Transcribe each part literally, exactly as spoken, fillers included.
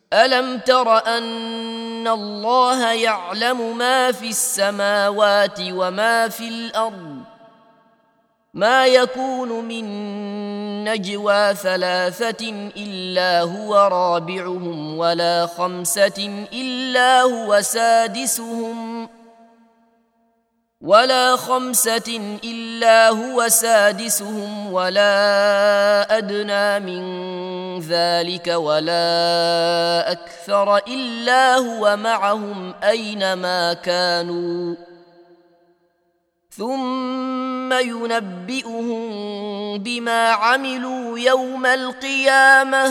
ألم تر أن الله يعلم ما في السماوات وما في الأرض ما يكون من نجوى ثلاثة إلا هو رابعهم ولا خمسة إلا هو سادسهم ولا خمسة إلا هو سادسهم ولا أدنى من ذلك ولا أكثر إلا هو معهم أينما كانوا ثم ينبئهم بما عملوا يوم القيامة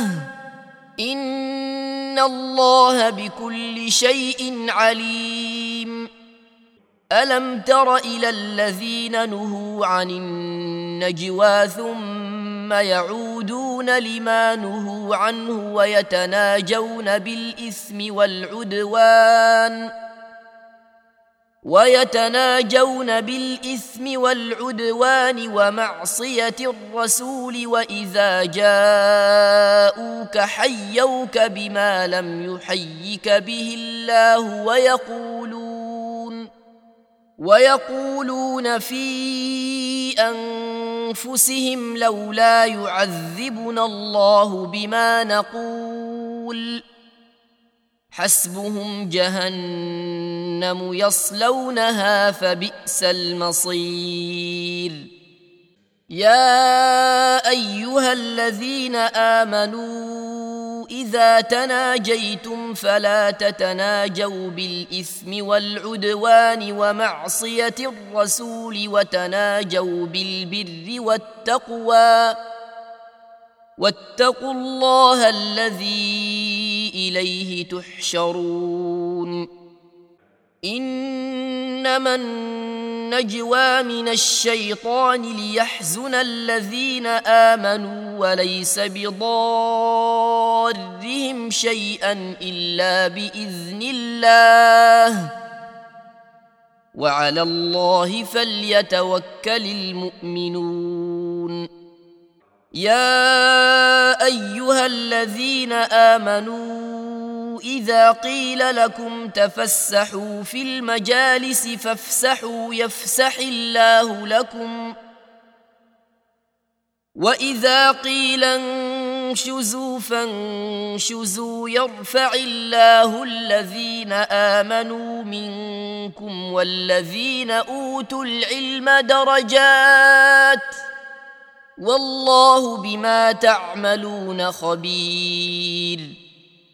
إن الله بكل شيء عليم. ألم تر إلى الذين نهوا عن النجوى ثم يعودون لما نهوا عنه ويتناجون بالإثم والعدوان ويتناجون بالإثم والعدوان ومعصية الرسول وإذا جاءوك حيوك بما لم يحيك به الله ويقولون ويقولون في أنفسهم لولا يعذبنا الله بما نقول حسبهم جهنم يصلونها فبئس المصير. يا أيها الذين آمنوا إذا تناجيتم فلا تتناجوا بالإثم والعدوان ومعصية الرسول وتناجوا بالبر والتقوى واتقوا الله الذي إليه تحشرون. إنما النجوى من الشيطان ليحزن الذين آمنوا وليس بضارهم شيئا إلا بإذن الله وعلى الله فليتوكل المؤمنون. يا أيها الذين آمنوا إذا قيل لكم تفسحوا في المجالس فافسحوا يفسح الله لكم وإذا قيل انشزوا فانشزوا يرفع الله الذين آمنوا منكم والذين أوتوا العلم درجات والله بما تعملون خبير.